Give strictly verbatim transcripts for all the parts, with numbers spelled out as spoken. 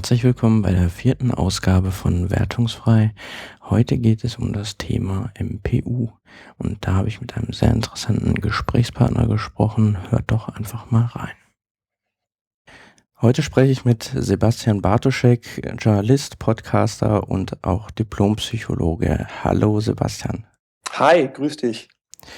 Herzlich willkommen bei der vierten Ausgabe von Wertungsfrei. Heute geht es um das Thema M P U und da habe ich mit einem sehr interessanten Gesprächspartner gesprochen. Hört doch einfach mal rein. Heute spreche ich mit Sebastian Bartoschek, Journalist, Podcaster und auch Diplompsychologe. Hallo Sebastian. Hi, grüß dich.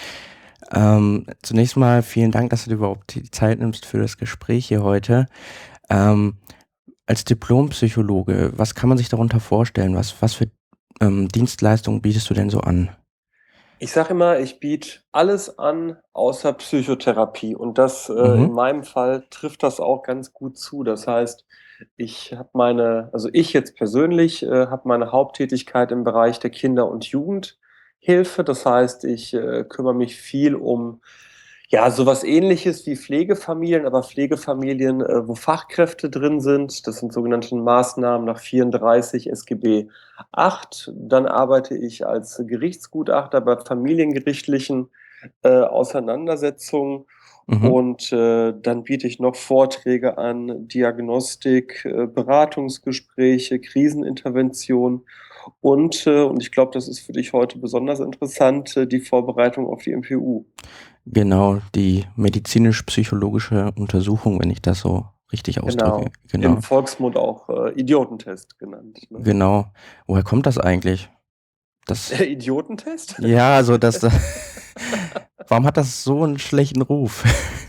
Ähm, zunächst mal vielen Dank, dass du dir überhaupt die Zeit nimmst für das Gespräch hier heute. Ähm, als Diplompsychologe, was kann man sich darunter vorstellen? Was, was für ähm, Dienstleistungen bietest du denn so an? Ich sage immer, ich biete alles an außer Psychotherapie und das äh, Mhm, in meinem Fall trifft das auch ganz gut zu. Das heißt, ich habe meine also ich jetzt persönlich, äh, habe meine Haupttätigkeit im Bereich der Kinder und Jugendhilfe. Das heißt, ich, äh, kümmere mich viel um, ja, sowas Ähnliches wie Pflegefamilien, aber Pflegefamilien, äh, wo Fachkräfte drin sind. Das sind sogenannte Maßnahmen nach vierunddreißig S G B acht. Dann arbeite ich als Gerichtsgutachter bei familiengerichtlichen, äh, Auseinandersetzungen mhm. und, äh, dann biete ich noch Vorträge an, Diagnostik, äh, Beratungsgespräche, Krisenintervention und, äh und ich glaube, das ist für dich heute besonders interessant, äh, die Vorbereitung auf die M P U. Genau, die medizinisch-psychologische Untersuchung, wenn ich das so richtig ausdrücke. Genau. Im Genau, Volksmund auch, äh, Idiotentest genannt, ne? genau. Woher kommt das eigentlich? Das, Der Idiotentest? ja, also das, warum hat das so einen schlechten Ruf?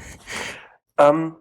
Ähm,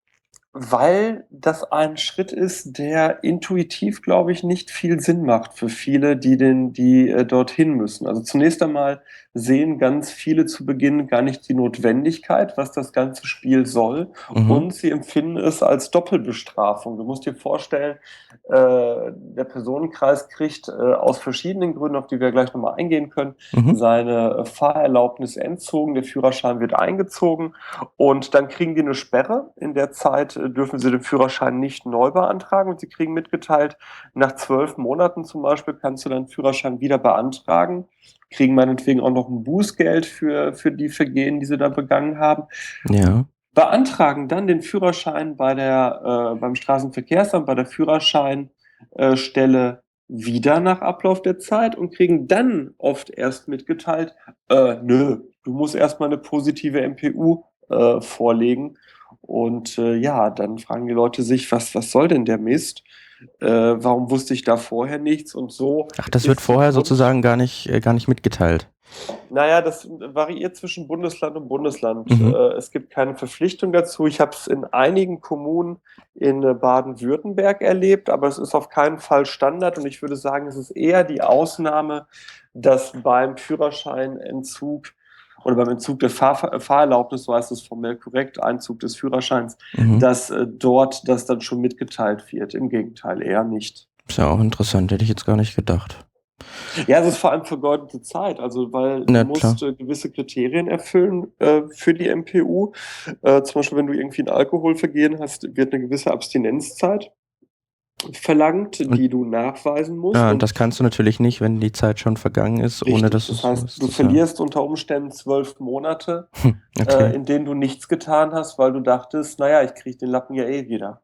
Weil das ein Schritt ist, der intuitiv, glaube ich, nicht viel Sinn macht für viele, die den die, äh, dorthin müssen. Also, zunächst einmal sehen ganz viele zu Beginn gar nicht die Notwendigkeit, was das ganze Spiel soll, Mhm, und sie empfinden es als Doppelbestrafung. Du musst dir vorstellen, äh, der Personenkreis kriegt, äh, aus verschiedenen Gründen, auf die wir gleich noch mal eingehen können, mhm, seine, äh, Fahrerlaubnis entzogen, der Führerschein wird eingezogen und dann kriegen die eine Sperre. In der Zeit, äh, dürfen sie den Führerschein nicht neu beantragen und sie kriegen mitgeteilt, nach zwölf Monaten zum Beispiel kannst du deinen Führerschein wieder beantragen, kriegen meinetwegen auch noch ein Bußgeld für für die Vergehen, die sie da begangen haben, ja, beantragen dann den Führerschein bei der äh, beim Straßenverkehrsamt, bei der Führerschein äh, Stelle wieder nach Ablauf der Zeit und kriegen dann oft erst mitgeteilt: „Äh, nö, du musst erst mal 'ne positive M P U, äh, vorlegen.“ Und, äh, ja, dann fragen die Leute sich: „Was was soll denn der Mist? Äh, warum wusste ich da vorher nichts?“ Und so ach, das wird ist im vorher Grund sozusagen gar nicht, äh, gar nicht mitgeteilt. na ja, das variiert zwischen Bundesland und Bundesland. Äh, Mhm, es gibt keine Verpflichtung dazu. Ich habe es in einigen Kommunen in, äh, Baden-Württemberg erlebt, aber es ist auf keinen Fall Standard und ich würde sagen, es ist eher die Ausnahme, dass beim Führerscheinentzug oder beim Entzug der Fahrver Fahrerlaubnis, so heißt es formell korrekt, Einzug des Führerscheins, mhm. dass, äh, dort das dann schon mitgeteilt wird. Im Gegenteil, eher nicht. Ist ja auch interessant, hätte ich jetzt gar nicht gedacht. Ja, es ist vor allem vergeudete Zeit, also weil du Na klar. musst, äh, gewisse Kriterien erfüllen, äh, für die M P U. Äh, zum Beispiel, wenn du irgendwie 'n Alkoholvergehen hast, wird 'ne gewisse Abstinenzzeit verlangt, Und die du nachweisen musst ja, und das kannst du natürlich nicht, wenn die Zeit schon vergangen ist, ohne richtig. dass Das es so heißt, ist. du Das ist ja, verlierst unter Umständen zwölf Monate, hm, äh, okay, in denen du nichts getan hast, weil du dachtest: „Na ja, ich kriege den Lappen ja eh wieder.“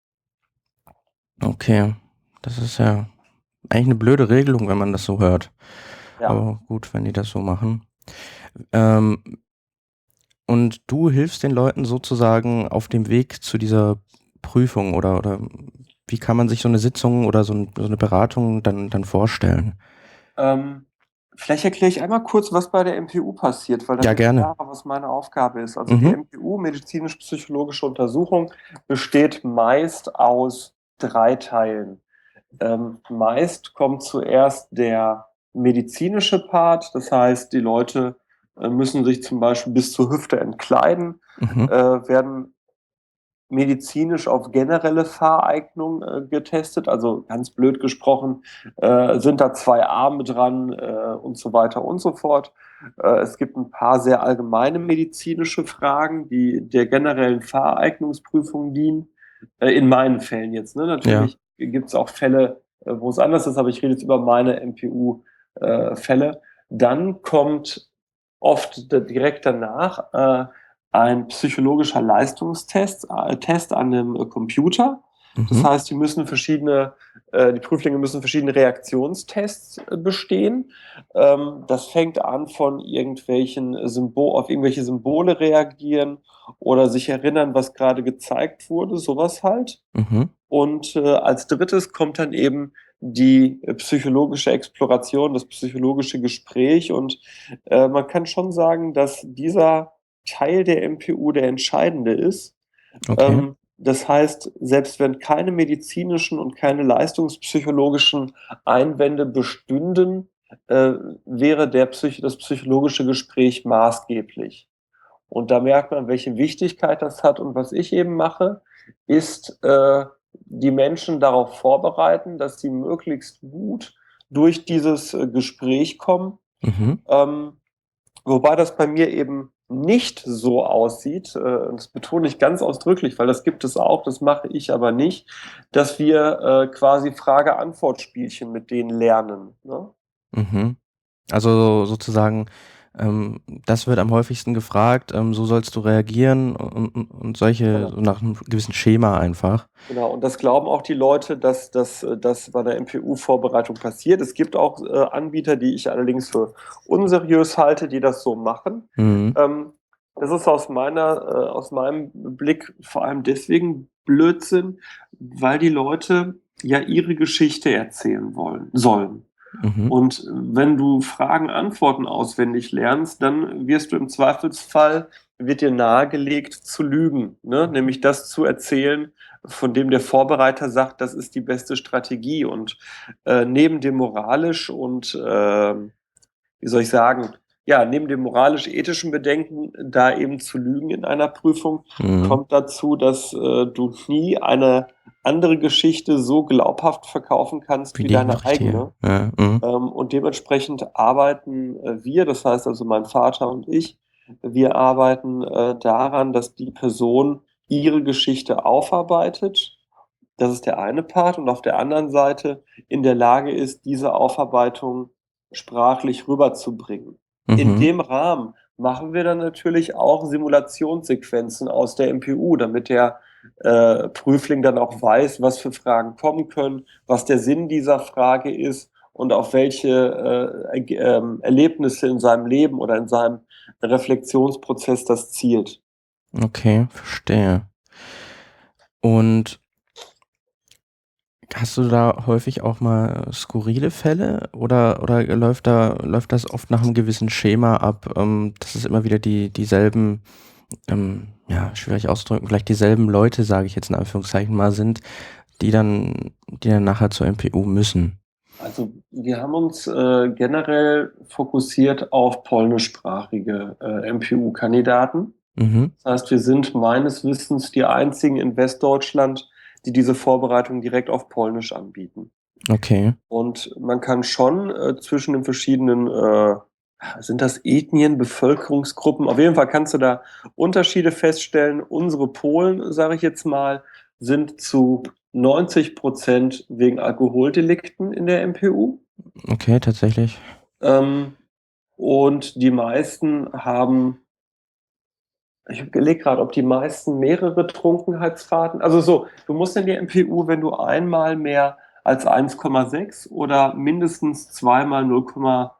okay. Das ist ja eigentlich eine blöde Regelung, wenn man das so hört. Ja. Aber gut, wenn die das so machen. Ähm, und du hilfst den Leuten sozusagen auf dem Weg zu dieser Prüfung oder oder wie kann man sich so eine Sitzung oder so 'n so 'ne Beratung dann dann vorstellen? Ähm, Vielleicht erkläre ich einmal kurz, was bei der M P U passiert, weil dann Ja, wird gerne. klarer, was meine Aufgabe ist. Also die Mhm, M P U, medizinisch-psychologische Untersuchung, besteht meist aus drei Teilen. Ähm, meist kommt zuerst der medizinische Part, das heißt, die Leute, äh, müssen sich zum Beispiel bis zur Hüfte entkleiden, mhm, äh, werden medizinisch auf generelle Fahreignung, äh, getestet. Also, ganz blöd gesprochen, äh, sind da zwei Arme dran, äh, und so weiter und so fort. Äh, es gibt ein paar sehr allgemeine medizinische Fragen, die der generellen Fahreignungsprüfung dienen. Äh, in meinen Fällen jetzt, ne? ja, Natürlich gibt's auch Fälle, äh, wo es anders ist, aber ich rede jetzt über meine M P U, äh, Fälle. Dann kommt oft d direkt danach, äh, ein psychologischer Leistungstest äh, Test an 'nem, äh, Computer. Das Mhm. heißt, die müssen verschiedene äh, die Prüflinge müssen verschiedene Reaktionstests, äh, bestehen. Ähm, das fängt an von irgendwelchen Symbo auf irgendwelche Symbole reagieren oder sich erinnern, was grade gezeigt wurde, so was halt. Mhm. Und, äh, als Drittes kommt dann eben die, äh, psychologische Exploration, das psychologische Gespräch und, äh, man kann schon sagen, dass dieser Teil der M P U der entscheidende ist. Okay. Ähm, das heißt, selbst wenn keine medizinischen und keine leistungspsychologischen Einwände bestünden, äh, wäre der psych das psychologische Gespräch maßgeblich. Und da merkt man, welche Wichtigkeit das hat. Und was ich eben mache, ist, äh, die Menschen darauf vorbereiten, dass sie möglichst gut durch dieses, äh, Gespräch kommen. Mhm. Ähm, wobei das bei mir eben nicht so aussieht, äh, und das betone ich ganz ausdrücklich, weil das gibt es auch, das mache ich aber nicht, dass wir, äh, quasi Frage-Antwort-Spielchen mit denen lernen, ne? Mhm. Also sozusagen, ähm, das wird am häufigsten gefragt, ähm, so sollst du reagieren und und und solche Genau. so nach 'nem gewissen Schema einfach. Genau, und das glauben auch die Leute, dass dass äh, das bei der M P U-Vorbereitung passiert. Es gibt auch, äh, Anbieter, die ich allerdings für unseriös halte, die das so machen. Mhm. Ähm, das ist aus meiner äh, aus meinem Blick vor allem deswegen Blödsinn, weil die Leute ja ihre Geschichte erzählen wollen sollen. Mhm. Und wenn du Fragen, Antworten auswendig lernst, dann wirst du im Zweifelsfall wird dir nahegelegt zu lügen, ne? Nämlich das zu erzählen, von dem der Vorbereiter sagt, das ist die beste Strategie. Und, äh, neben dem moralisch und, ähm, wie soll ich sagen, ja, neben dem moralisch-ethischen Bedenken, da eben zu lügen in einer Prüfung, Mhm. kommt dazu, dass, äh, du nie eine andere Geschichte so glaubhaft verkaufen kannst Wie wie die deine richtige, eigene. ja, mhm. Ähm, und dementsprechend arbeiten, äh, wir, das heißt also mein Vater und ich, wir arbeiten, äh, daran, dass die Person ihre Geschichte aufarbeitet. Das ist der eine Part und auf der anderen Seite in der Lage ist, diese Aufarbeitung sprachlich rüberzubringen. In Mhm. dem Rahmen machen wir dann natürlich auch Simulationssequenzen aus der M P U, damit der, äh, Prüfling dann auch weiß, was für Fragen kommen können, was der Sinn dieser Frage ist und auf welche, äh, Erg ähm, Erlebnisse in seinem Leben oder in seinem Reflexionsprozess das zielt. Okay, verstehe. Und hast du da häufig auch mal skurrile Fälle oder oder läuft da läuft das oft nach 'nem gewissen Schema ab, ähm, dass es immer wieder die dieselben, ähm, ja, schwierig auszudrücken, vielleicht dieselben Leute, sage ich jetzt in Anführungszeichen mal, sind, die dann die dann nachher zur M P U müssen? Also, wir haben uns, äh, generell fokussiert auf polnischsprachige, äh, M P U-Kandidaten. Mhm. Das heißt, wir sind meines Wissens die einzigen in Westdeutschland, die diese Vorbereitung direkt auf Polnisch anbieten. Okay. Und man kann schon, äh, zwischen den verschiedenen, äh sind das Ethnien, Bevölkerungsgruppen? Auf jeden Fall kannst du da Unterschiede feststellen. Unsere Polen, sage ich jetzt mal, sind zu neunzig Prozent wegen Alkoholdelikten in der M P U. Okay, tatsächlich. Ähm, und die meisten haben ich überlege grad, ob die meisten mehrere Trunkenheitsfahrten also so, du musst in die M P U, wenn du einmal mehr als eins Komma sechs oder mindestens zweimal null Komma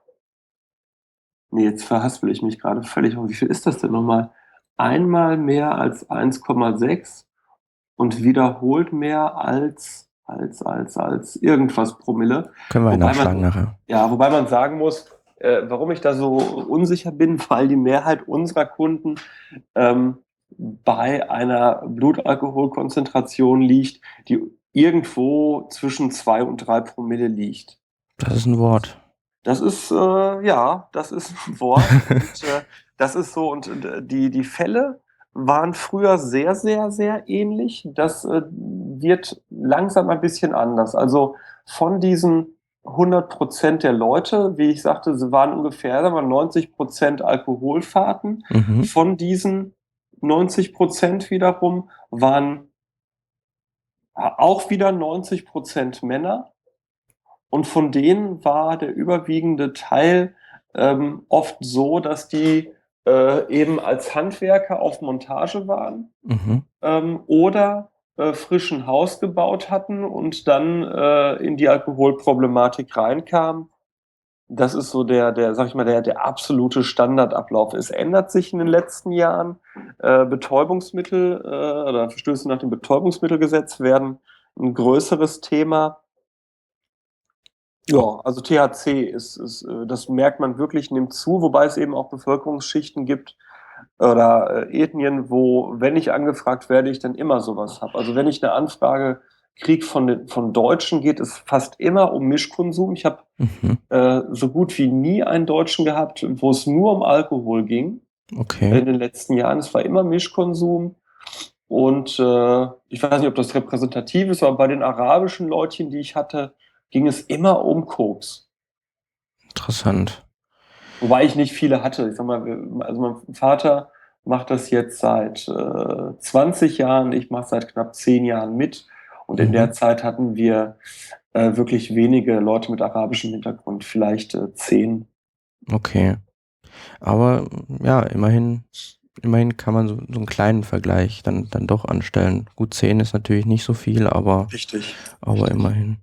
ne, jetzt verhaspel ich mich grade völlig. Und wie viel ist das denn noch mal? Einmal mehr als eins Komma sechs und wiederholt mehr als als als als irgendwas Promille. Können wir ja Wobei nachschlagen man nachher. ja, wobei man sagen muss, äh, warum ich da so unsicher bin, weil die Mehrheit unserer Kunden, ähm, bei einer Blutalkoholkonzentration liegt, die irgendwo zwischen zwei und drei Promille liegt. Das ist 'n Wort. Das ist, äh ja, das ist 'n Wort und, äh, das ist so und d die die Fälle waren früher sehr, sehr, sehr ähnlich. Das, äh, wird langsam ein bisschen anders. Also, von diesen hundert Prozent der Leute, wie ich sagte, sie waren ungefähr, sagen wir mal, neunzig Prozent Alkoholfahrten. Mhm. Von diesen neunzig Prozent wiederum waren a auch wieder neunzig Prozent Männer. Und von denen war der überwiegende Teil, ähm, oft so, dass die, äh, eben als Handwerker auf Montage waren, Mhm. ähm, oder äh, frisch ein Haus gebaut hatten und dann äh, in die Alkoholproblematik reinkamen. Das ist so der, der, sag ich mal, der, der absolute Standardablauf. Es ändert sich in den letzten Jahren. Äh, Betäubungsmittel äh, oder Verstöße nach dem Betäubungsmittelgesetz werden ein größeres Thema. Oh, Ja, also T H C ist, ist, äh, das merkt man wirklich, nimmt zu, wobei es eben auch Bevölkerungsschichten gibt oder äh, Ethnien, wo, wenn ich angefragt werde, ich dann immer sowas habe. Also wenn ich eine Anfrage kriege von, den, von Deutschen, geht es fast immer um Mischkonsum. Ich habe mhm, äh, so gut wie nie einen Deutschen gehabt, wo es nur um Alkohol ging okay. in den letzten Jahren. Es war immer Mischkonsum. Und äh, ich weiß nicht, ob das repräsentativ ist, aber bei den arabischen Leutchen, die ich hatte, ging es immer um Koks. Interessant. Wobei ich nicht viele hatte. Ich sag mal, wir- also mein Vater macht das jetzt seit äh, zwanzig Jahren, ich mache seit knapp zehn Jahren mit. Und in Mhm, der Zeit hatten wir äh, wirklich wenige Leute mit arabischem Hintergrund, vielleicht äh, zehn. okay. Aber ja, immerhin immerhin kann man so so 'n kleinen Vergleich dann dann doch anstellen. Gut, zehn ist natürlich nicht so viel, aber Richtig, aber richtig. immerhin.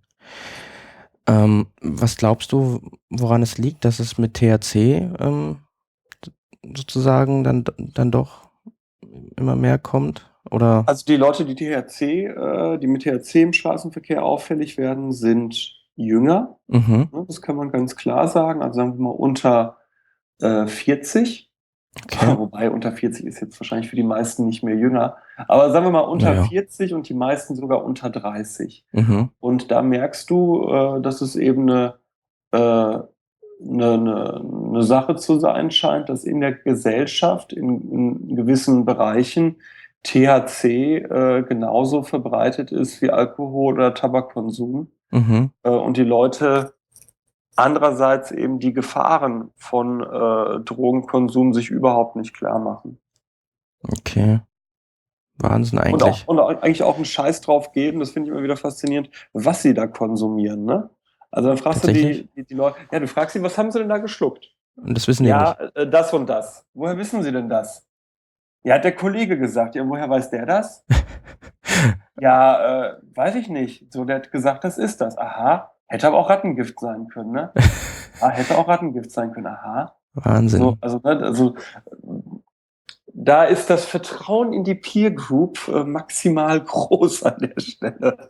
Ähm, was glaubst du, woran es liegt, dass es mit T H C, ähm, sozusagen dann d dann doch immer mehr kommt? Oder Also die Leute, die T H C, äh, die mit T H C im Straßenverkehr auffällig werden, sind jünger. mhm, Ne, das kann man ganz klar sagen. Also sagen wir mal unter äh, vierzig. okay. Wobei unter vierzig ist jetzt wahrscheinlich für die meisten nicht mehr jünger. Aber sagen wir mal Na unter ja. vierzig und die meisten sogar unter dreißig. Mhm, Und da merkst du, äh, dass es eben eine, äh, eine, eine, eine Sache zu sein scheint, dass in der Gesellschaft in, in gewissen Bereichen T H C äh, genauso verbreitet ist wie Alkohol- oder Tabakkonsum. mhm, Äh, und die Leute andererseits eben die Gefahren von äh, Drogenkonsum sich überhaupt nicht klar machen. okay. Wahnsinn Und auch, eigentlich. und auch eigentlich auch einen Scheiß drauf geben, das finde ich immer wieder faszinierend, was sie da konsumieren, ne? Also dann fragst du Tatsächlich? die, die, die Leute, ja, du fragst sie, was haben sie denn da geschluckt? Und das wissen die Ja, nicht. äh, das und das. Woher wissen sie denn das? Ja, hat der Kollege gesagt. Ja, woher weiß der das? Ja, äh, weiß ich nicht. So, der hat gesagt, das ist das. Aha. Hätte aber auch Rattengift sein können, ne? Ah, hätte auch Rattengift sein können. Aha. So, Wahnsinn. also, ne, also da ist das Vertrauen in die Peer Group äh, maximal groß an der Stelle.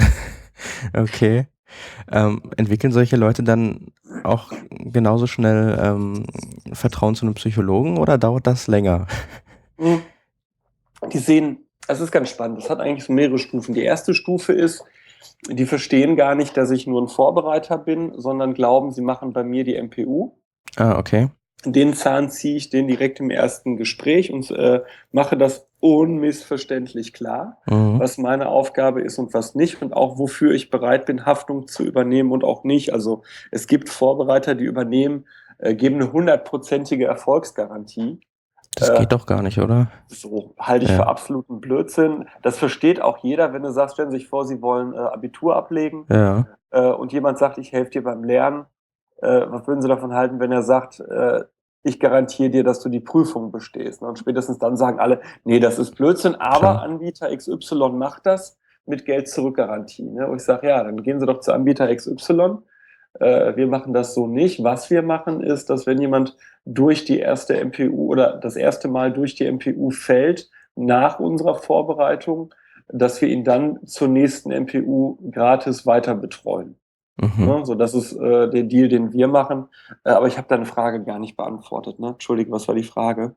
Okay. Ähm, entwickeln solche Leute dann auch genauso schnell, ähm, Vertrauen zu einem Psychologen oder dauert das länger? Hm, Die sehen, es ist ganz spannend, das hat eigentlich so mehrere Stufen. Die erste Stufe ist, die verstehen gar nicht, dass ich nur ein Vorbereiter bin, sondern glauben, sie machen bei mir die M P U. Ah, okay. Den Zahn ziehe ich den direkt im ersten Gespräch und äh, mache das unmissverständlich klar, Mhm. was meine Aufgabe ist und was nicht und auch wofür ich bereit bin, Haftung zu übernehmen und auch nicht. Also es gibt Vorbereiter, die übernehmen, äh, geben eine hundertprozentige Erfolgsgarantie. Das Äh, geht doch gar nicht, oder? so halte ich für Ja. absoluten Blödsinn. Das versteht auch jeder, wenn du sagst, stellen Sie sich vor, Sie wollen äh, Abitur ablegen Ja, äh, und jemand sagt, ich helfe dir beim Lernen. Äh, was würden Sie davon halten, wenn er sagt, äh, ich garantiere dir, dass du die Prüfung bestehst? Ne? Und spätestens dann sagen alle, nee, das ist Blödsinn, aber klar. Anbieter X Y macht das mit Geld-Zurück-Garantie. Ne? Und ich sage, ja, dann gehen Sie doch zu Anbieter X Y. Äh, wir machen das so nicht. Was wir machen, ist, dass wenn jemand durch die erste M P U oder das erste Mal durch die M P U fällt, nach unserer Vorbereitung, dass wir ihn dann zur nächsten M P U gratis weiter betreuen. Mhm. Ne? So, das ist äh, der Deal, den wir machen. Äh, aber ich habe deine Frage gar nicht beantwortet. Ne? Entschuldigung, was war die Frage?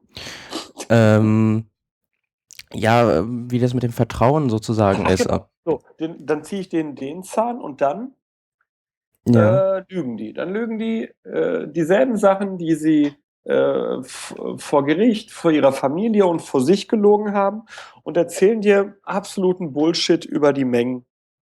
Ähm, ja, ähm, wie das mit dem Vertrauen sozusagen Ach ist. genau. Ab So, den, dann ziehe ich den, den Zahn und dann ja, äh, lügen die. Dann lügen die äh, dieselben Sachen, die sie äh, f- vor Gericht, vor ihrer Familie und vor sich gelogen haben und erzählen dir absoluten Bullshit über die Mengen.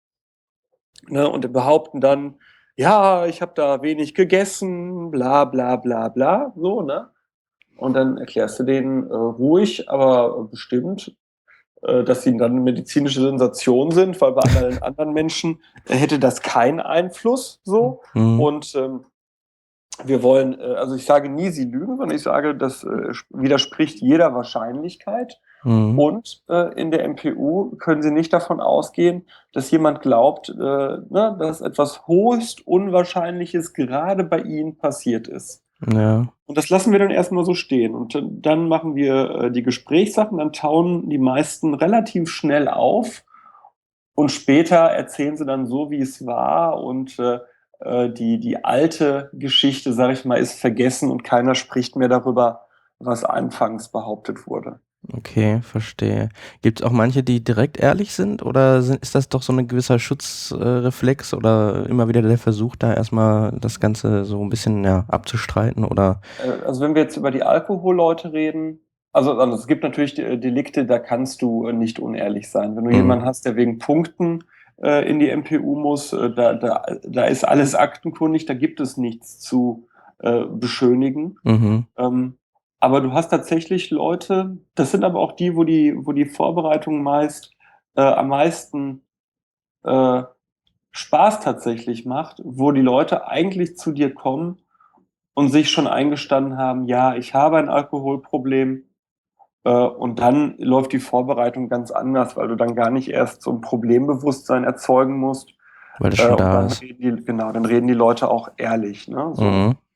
Ne? Und behaupten dann, ja, ich habe da wenig gegessen, bla bla bla bla, so, ne? Und dann erklärst du denen äh, ruhig, aber bestimmt, äh, dass sie dann eine medizinische Sensation sind, weil bei anderen, anderen Menschen äh, hätte das keinen Einfluss so. mhm, Und ähm, wir wollen, äh, also ich sage nie, sie lügen, sondern ich sage, das äh, widerspricht jeder Wahrscheinlichkeit. Mhm. Und äh, in der M P U können Sie nicht davon ausgehen, dass jemand glaubt, äh, ne, dass etwas höchst Unwahrscheinliches gerade bei Ihnen passiert ist. Ja. Und das lassen wir dann erstmal so stehen. Und dann dann machen wir äh, die Gesprächssachen, dann tauen die meisten relativ schnell auf und später erzählen sie dann so, wie es war und äh, äh, die, die alte Geschichte, sag ich mal, ist vergessen und keiner spricht mehr darüber, was anfangs behauptet wurde. Okay, verstehe. Gibt's auch manche, die direkt ehrlich sind oder sind ist das doch so 'ne gewisser Schutzreflex äh, Reflex oder immer wieder der Versuch, da erst mal das Ganze so 'n bisschen, ja, abzustreiten oder Äh, also wenn wir jetzt über die Alkoholleute reden, also also es gibt natürlich De Delikte, da kannst du, äh, nicht unehrlich sein. Wenn du mhm, jemanden hast, der wegen Punkten, äh, in die M P U muss, äh, da da da ist alles aktenkundig, da gibt es nichts zu, äh, beschönigen. mhm, Ähm, aber du hast tatsächlich Leute, das sind aber auch die, wo die wo die Vorbereitung meist, äh, am meisten, äh, Spaß tatsächlich macht, wo die Leute eigentlich zu dir kommen und sich schon eingestanden haben: „Ja, ich habe ein Alkoholproblem", äh, und dann läuft die Vorbereitung ganz anders, weil du dann gar nicht erst so 'n Problembewusstsein erzeugen musst, weil das äh, schon und da dann ist. reden die genau, dann reden die Leute auch ehrlich, ne, so. Mhm,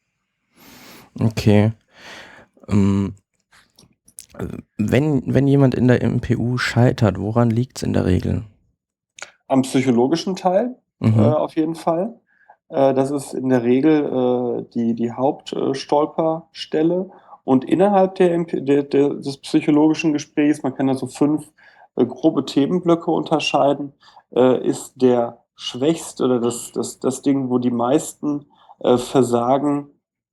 okay. Ähm, äh, wenn wenn jemand in der M P U scheitert, woran liegt's in der Regel? Am psychologischen Teil, äh, Mhm, auf jeden Fall. Äh, das ist in der Regel, äh, die die Haupt äh, Stolperstelle. Und innerhalb der M P der der des psychologischen Gesprächs, man kann da so fünf äh, grobe Themenblöcke unterscheiden, äh, ist der schwächste oder das das das Ding, wo die meisten, äh, versagen,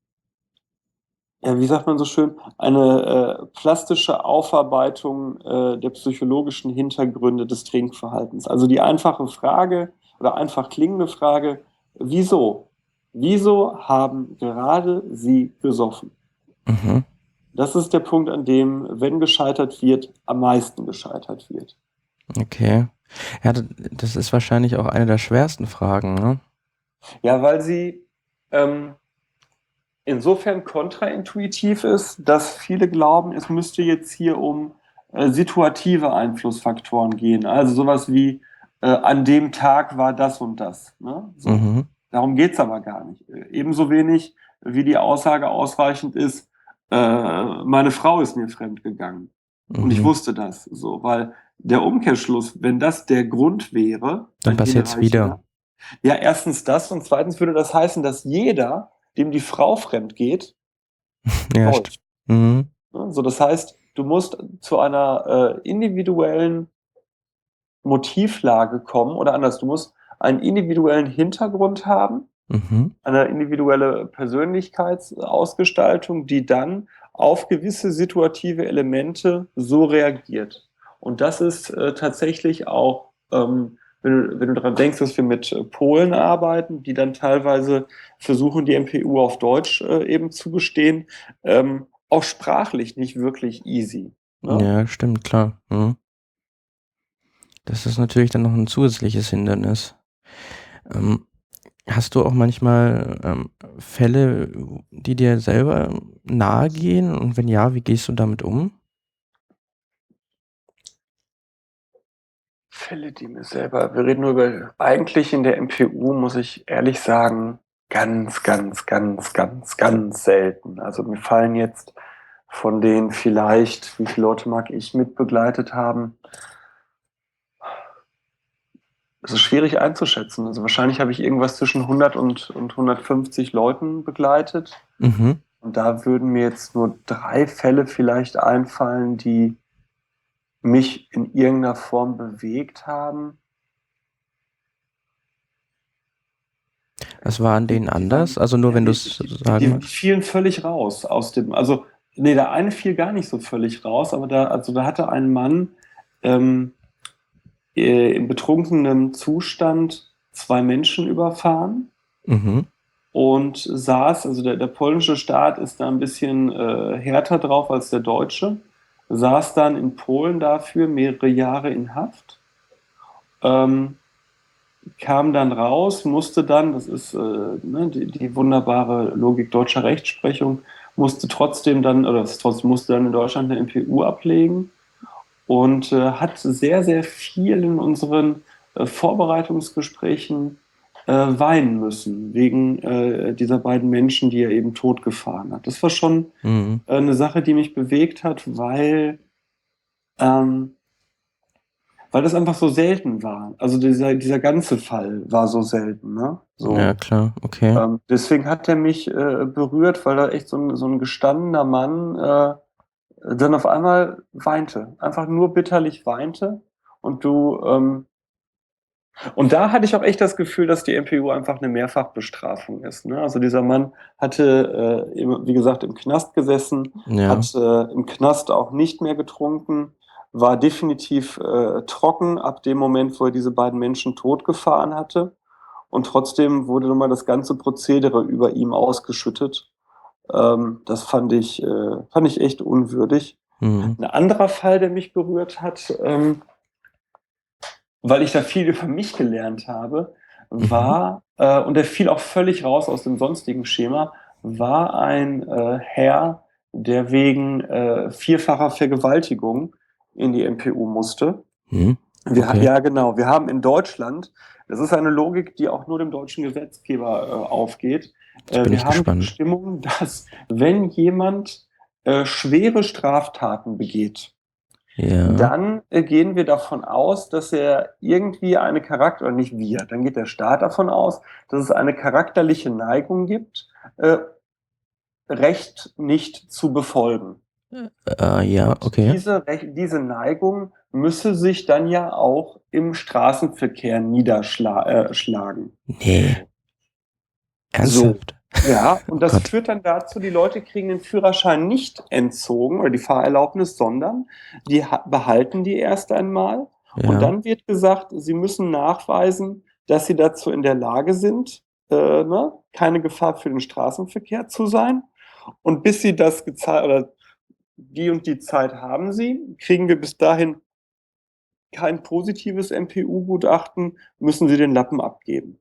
ja, wie sagt man so schön, eine, äh, plastische Aufarbeitung, äh, der psychologischen Hintergründe des Trinkverhaltens. Also, die einfache Frage oder einfach klingende Frage: „Wieso? Wieso haben gerade Sie gesoffen?" mhm, Das ist der Punkt, an dem, wenn gescheitert wird, am meisten gescheitert wird. okay. Ja, d das ist wahrscheinlich auch eine der schwersten Fragen, ne? Ja, weil sie, ähm insofern kontraintuitiv ist, dass viele glauben, es müsste jetzt hier um, äh, situative Einflussfaktoren gehen. Also sowas wie, äh, an dem Tag war das und das, ne? So. Mhm, Darum geht's aber gar nicht. Äh, ebenso wenig wie die Aussage ausreichend ist, äh, meine Frau ist mir fremdgegangen und ich mhm. wusste das, so, weil der Umkehrschluss, wenn das der Grund wäre, Dann ein passiert's wieder. hinreichender, ja, erstens das und zweitens würde das heißen, dass jeder, dem die Frau fremd geht, Ja, st täuscht, mhm, ne? So, das heißt, du musst zu einer, äh, individuellen Motivlage kommen oder anders, du musst einen individuellen Hintergrund haben, mhm. eine individuelle Persönlichkeitsausgestaltung, die dann auf gewisse situative Elemente so reagiert. Und das ist, äh, tatsächlich auch, ähm, wenn du wenn du dran denkst, dass wir mit, äh, Polen arbeiten, die dann teilweise versuchen, die M P U auf Deutsch, äh, eben zu bestehen, ähm, auch sprachlich nicht wirklich easy, ne? Ja, stimmt, klar. Mhm. Das ist natürlich dann noch 'n zusätzliches Hindernis. Ähm, hast du auch manchmal, ähm, Fälle, die dir selber nahegehen und wenn ja, wie gehst du damit um? Fälle, die mir selber wir reden nur über eigentlich in der M P U, muss ich ehrlich sagen, ganz, ganz, ganz, ganz, ganz selten. Also, mir fallen jetzt von den vielleicht, wie viele Leute mag ich mitbegleitet haben? Es ist schwierig einzuschätzen. Also, wahrscheinlich habe ich irgendwas zwischen hundert und und hundertfünfzig Leuten begleitet. Mhm. Und da würden mir jetzt nur drei Fälle vielleicht einfallen, die mich in irgendeiner Form bewegt haben. Was war an Die denen die anders? waren Also, nur ja, wenn die du's die sagen die die magst? fielen völlig raus aus dem, also, ne, der eine fiel gar nicht so völlig raus, aber da, also, da hatte ein Mann, ähm, äh, im betrunkenen Zustand zwei Menschen überfahren Mhm, und saß, also, der der polnische Staat ist da 'n bisschen, äh, härter drauf als der deutsche, saß dann in Polen dafür mehrere Jahre in Haft, ähm, kam dann raus, musste dann, das ist, äh, ne, die die wunderbare Logik deutscher Rechtsprechung, musste trotzdem dann oder ist trotzdem musste dann in Deutschland 'ne M P U ablegen und äh, hat sehr, sehr viel in unseren äh, Vorbereitungsgesprächen äh, weinen müssen, wegen äh, dieser beiden Menschen, die er eben totgefahren hat. Das war schon Mhm. äh, eine Sache, die mich bewegt hat, weil, ähm, weil das einfach so selten war. Also dieser, dieser ganze Fall war so selten, ne? Ja, So. klar, okay. Ähm, deswegen hat er mich äh, berührt, weil er echt so ein, so ein gestandener Mann äh, dann auf einmal weinte, einfach nur bitterlich weinte. Und du, ähm, und da hatte ich auch echt das Gefühl, dass die M P U einfach eine Mehrfachbestrafung ist. Ne? Also dieser Mann hatte, äh, eben, wie gesagt, im Knast gesessen, Ja. hat äh, im Knast auch nicht mehr getrunken, war definitiv äh, trocken ab dem Moment, wo er diese beiden Menschen totgefahren hatte. Und trotzdem wurde nochmal das ganze Prozedere über ihm ausgeschüttet. Ähm, das fand ich, äh, fand ich echt unwürdig. Mhm. Ein anderer Fall, der mich berührt hat, ähm, weil ich da viel über mich gelernt habe, Mhm. war, äh, und der fiel auch völlig raus aus dem sonstigen Schema, war ein äh, Herr, der wegen äh, vierfacher Vergewaltigung in die M P U musste. Mhm. Wir, ha- Okay. ja, genau. Wir haben in Deutschland, das ist eine Logik, die auch nur dem deutschen Gesetzgeber äh, aufgeht. Jetzt Äh, bin wir ich haben die gespannt. Bestimmung, dass wenn jemand äh, schwere Straftaten begeht, Ja. dann äh, gehen wir davon aus, dass er irgendwie eine Charakter, oder nicht wir, dann geht der Staat davon aus, dass es eine charakterliche Neigung gibt, äh, Recht nicht zu befolgen. Äh, ja, Und okay. diese, Rech- diese Neigung müsse sich dann ja auch im Straßenverkehr niederschlagen. Nee, So. ernsthaft? Ja, und Oh das Gott. führt dann dazu, die Leute kriegen den Führerschein nicht entzogen oder die Fahrerlaubnis, sondern die ha- behalten die erst einmal. Und Ja. dann wird gesagt, sie müssen nachweisen, dass sie dazu in der Lage sind, äh, ne, keine Gefahr für den Straßenverkehr zu sein. Und bis sie das gezahlt oder die und die Zeit haben sie, kriegen wir bis dahin kein positives M P U-Gutachten, müssen sie den Lappen abgeben.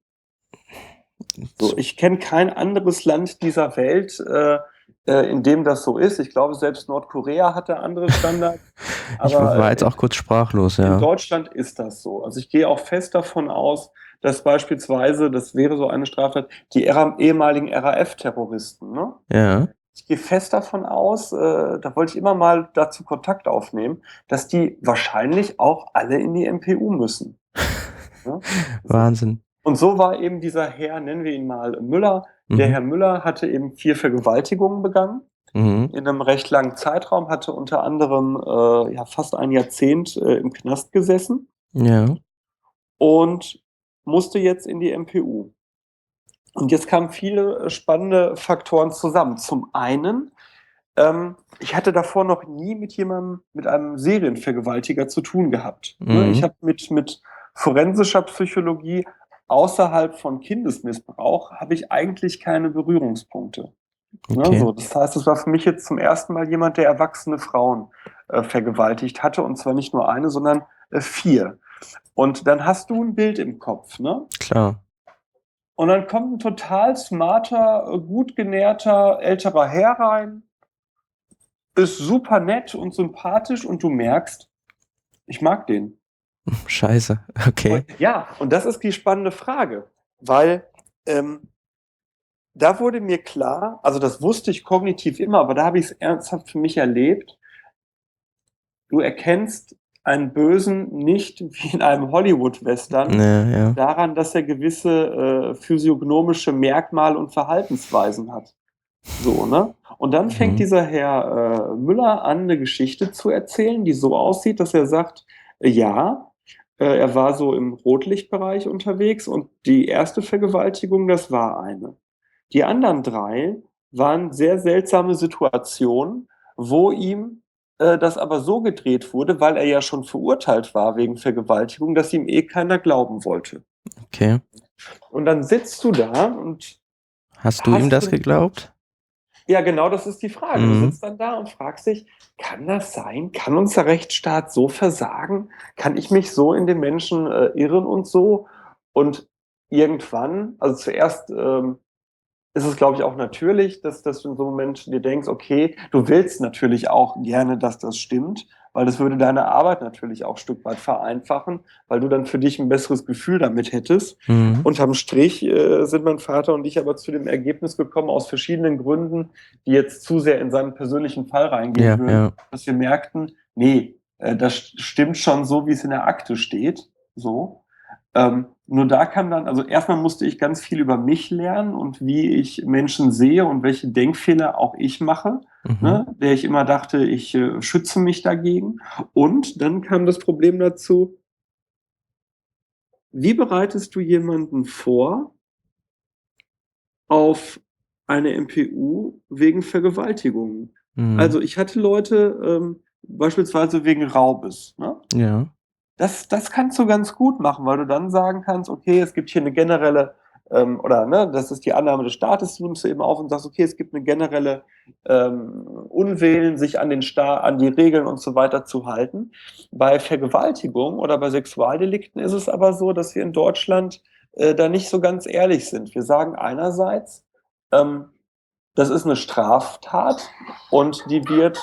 So, ich kenne kein anderes Land dieser Welt, äh, äh, in dem das so ist. Ich glaube, selbst Nordkorea hatte andere Standards, Ich war aber jetzt äh, auch kurz sprachlos, in ja. Deutschland ist das so. Also ich gehe auch fest davon aus, dass beispielsweise, das wäre so eine Straftat, die ära- ehemaligen R A F-Terroristen, ne? Ja. Ich gehe fest davon aus, äh, da wollte ich immer mal dazu Kontakt aufnehmen, dass die wahrscheinlich auch alle in die M P U müssen. Ne? So. Wahnsinn. Und so war eben dieser Herr, nennen wir ihn mal Müller. Der Mhm. Herr Müller hatte eben vier Vergewaltigungen begangen Mhm. in einem recht langen Zeitraum, hatte unter anderem äh, ja, fast ein Jahrzehnt äh, im Knast gesessen Ja. und musste jetzt in die M P U. Und jetzt kamen viele äh, spannende Faktoren zusammen. Zum einen, ähm, ich hatte davor noch nie mit jemandem, mit einem Serienvergewaltiger zu tun gehabt. Ne? Ich Mhm. habe mit, mit forensischer Psychologie außerhalb von Kindesmissbrauch habe ich eigentlich keine Berührungspunkte. Ne? Okay. So, das heißt, es war für mich jetzt zum ersten Mal jemand, der erwachsene Frauen äh, vergewaltigt hatte, und zwar nicht nur eine, sondern äh, vier. Und dann hast du ein Bild im Kopf, ne? Klar. Und dann kommt ein total smarter, äh, gut genährter älterer Herr rein, ist super nett und sympathisch und du merkst, ich mag den. Scheiße. Okay. Ja, und das ist die spannende Frage, weil ähm, da wurde mir klar, also das wusste ich kognitiv immer, aber da habe ich es ernsthaft für mich erlebt, du erkennst einen Bösen nicht wie in einem Hollywood-Western Ja, ja. daran, dass er gewisse äh, physiognomische Merkmale und Verhaltensweisen hat. So, ne? Und dann fängt Mhm. dieser Herr äh, Müller an, eine Geschichte zu erzählen, die so aussieht, dass er sagt, äh, ja, äh, er war so im Rotlichtbereich unterwegs und die erste Vergewaltigung, das war eine. Die anderen drei waren sehr seltsame Situationen, wo ihm äh, das aber so gedreht wurde, weil er ja schon verurteilt war wegen Vergewaltigung, dass ihm eh keiner glauben wollte. Okay. Und dann sitzt du da und Hast du ihm hast das du geglaubt? Ja, genau, das ist die Frage. Du Mhm. sitzt dann da und fragst dich, kann das sein? Kann unser Rechtsstaat so versagen? Kann ich mich so in den Menschen äh, irren und so? Und irgendwann, also zuerst ähm, ist es, glaube ich, auch natürlich, dass, dass du in so einem Moment dir denkst, okay, du willst natürlich auch gerne, dass das stimmt, weil das würde deine Arbeit natürlich auch ein Stück weit vereinfachen, weil du dann für dich ein besseres Gefühl damit hättest. Mhm. Unterm Strich äh, sind mein Vater und ich aber zu dem Ergebnis gekommen, aus verschiedenen Gründen, die jetzt zu sehr in seinen persönlichen Fall reingehen Ja, würden, ja. dass wir merkten, nee, äh, das stimmt schon so, wie es in der Akte steht, so. Ähm, nur da kam dann, also erstmal musste ich ganz viel über mich lernen und wie ich Menschen sehe und welche Denkfehler auch ich mache, Mhm. ne, der ich immer dachte, ich äh, schütze mich dagegen. Und dann kam das Problem dazu, wie bereitest du jemanden vor auf eine M P U wegen Vergewaltigungen? Mhm. Also ich hatte Leute ähm, beispielsweise wegen Raubes, ne? Ja. Das, das kannst du ganz gut machen, weil du dann sagen kannst, okay, es gibt hier eine generelle, ähm, oder ne, das ist die Annahme des Staates, du nimmst du eben auf und sagst, okay, es gibt eine generelle ähm, Unwillen, sich an den Staat, an die Regeln und so weiter zu halten. Bei Vergewaltigung oder bei Sexualdelikten ist es aber so, dass wir in Deutschland äh, da nicht so ganz ehrlich sind. Wir sagen einerseits, ähm, das ist eine Straftat und die wird,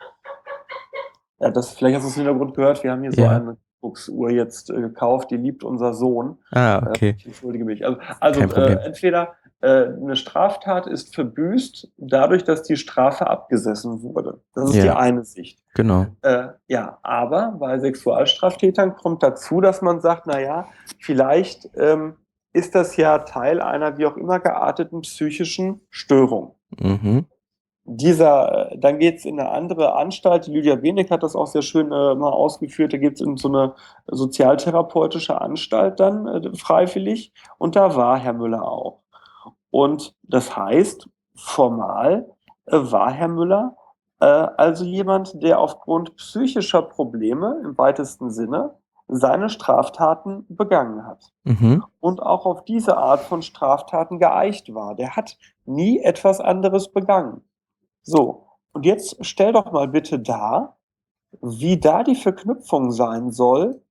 ja, das, vielleicht hast du es im Hintergrund gehört, wir haben hier so Ja. eine Kuckucksuhr jetzt äh, gekauft, die liebt unser Sohn. Ah, Äh, okay. ich entschuldige mich. Also, Kein also äh, Problem. entweder äh, eine Straftat ist verbüßt dadurch, dass die Strafe abgesessen wurde. Das ist die Ja, eine Sicht. genau. Äh, ja, aber bei Sexualstraftätern kommt dazu, dass man sagt, na ja, vielleicht ähm, ist das ja Teil einer wie auch immer gearteten psychischen Störung. Mhm. Dieser, äh, dann geht's in eine andere Anstalt. Die Lydia Benek hat das auch sehr schön äh, mal ausgeführt. Da geht's in so eine sozialtherapeutische Anstalt dann äh, freiwillig. Und da war Herr Müller auch. Und das heißt, formal äh, war Herr Müller äh, also jemand, der aufgrund psychischer Probleme im weitesten Sinne seine Straftaten begangen hat. Mhm. Und auch auf diese Art von Straftaten geeicht war. Der hat nie etwas anderes begangen. So, und jetzt stell doch mal bitte dar, wie da die Verknüpfung sein soll